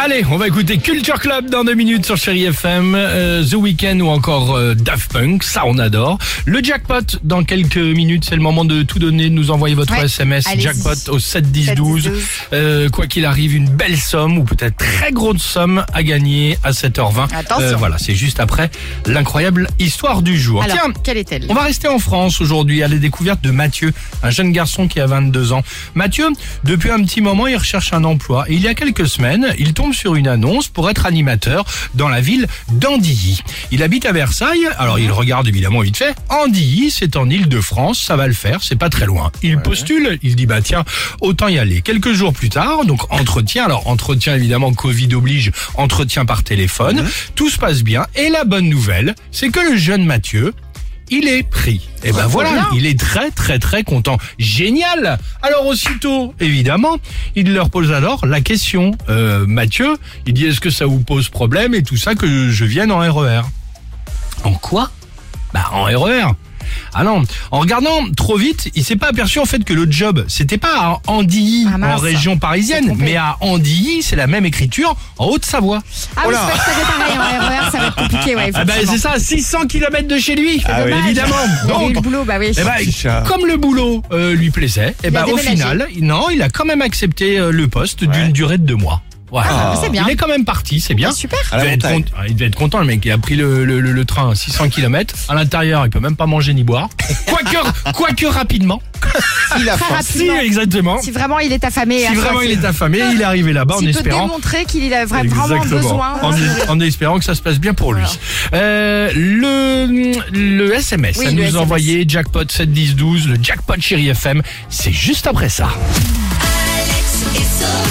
Allez, on va écouter Culture Club dans 2 minutes sur Chérie FM, The Weeknd ou encore Daft Punk, ça on adore. Le jackpot dans quelques minutes, c'est le moment de tout donner, de nous envoyer votre SMS allez-y. jackpot au 7 10 12. Quoi qu'il arrive, une belle somme ou peut-être très grosse somme à gagner à 7h20. Attention. Voilà, c'est juste après l'incroyable histoire du jour. Alors, Tiens, quelle est-elle? on va rester en France aujourd'hui à la découverte de Mathieu, un jeune garçon qui a 22 ans. Mathieu, depuis un petit moment, il recherche un emploi et il y a quelques semaines, il tombe sur une annonce pour être animateur dans la ville d'Andilly. Il habite à Versailles, alors il regarde évidemment vite fait. Andilly, c'est en Île-de-France, ça va le faire, c'est pas très loin. Il postule, il dit bah tiens, autant y aller. Quelques jours plus tard, donc entretien, alors entretien évidemment Covid oblige, entretien par téléphone, tout se passe bien et la bonne nouvelle, c'est que le jeune Mathieu, il est pris. Et ben voilà, bien. il est très très très content. Génial. Alors aussitôt, évidemment, il leur pose alors la question. Mathieu, il dit est-ce que ça vous pose problème et tout ça que je vienne en RER? En quoi? Bah en RER. Ah non, en regardant trop vite, il s'est pas aperçu en fait que le job, c'était pas à Andilly, Ah mince, en région s'est parisienne, trompé. mais à Andilly, c'est la même écriture, en Haute-Savoie. Ah oui, c'est pas tout à fait pareil en RER, ça va être compliqué, ouais, Ah bah effectivement. c'est ça, 600 km de chez lui, dommage. évidemment. Il a eu Donc, le boulot, bah oui. eh ben, comme le boulot lui plaisait, eh Il a ben, au déménagé. final, il a quand même accepté le poste d'une durée de 2 mois. Voilà. Ah, c'est bien. Il est quand même parti, c'est bien. Ah, super. Il devait être content, le mec. Il a pris le train à 600 km. À l'intérieur, il peut même pas manger ni boire. Quoique rapidement. Il a Très faim. Si, rapidement. exactement. Si vraiment il est affamé. Si vraiment il est affamé, il est arrivé là-bas en S'il peut espérant. démontrer qu'il a vraiment Exactement. besoin. En espérant que ça se passe bien pour lui. Le SMS, Oui, à le nous SMS. envoyer jackpot 7 10 12, le jackpot Chérie FM, c'est juste après ça. Alex et Sophie.